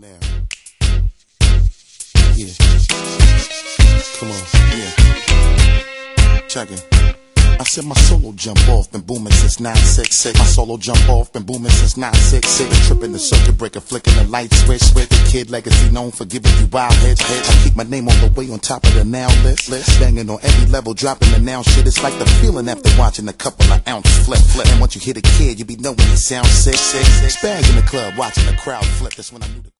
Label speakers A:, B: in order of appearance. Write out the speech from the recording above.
A: now. Yeah. Come on. Yeah. Check it. I said my solo jump off, been booming since 966. My solo jump off, been booming since 966. Been tripping the circuit breaker, flicking the light switch. With the Kid legacy known for giving you wild hits. I keep my name all the way on top of the now list. Banging on every level, dropping the now shit. It's like the feeling after watching a couple of ounces flip. And once you hit a kid, you be knowing he sound sick. Spaz in the club, watching the crowd flip. That's when I knew the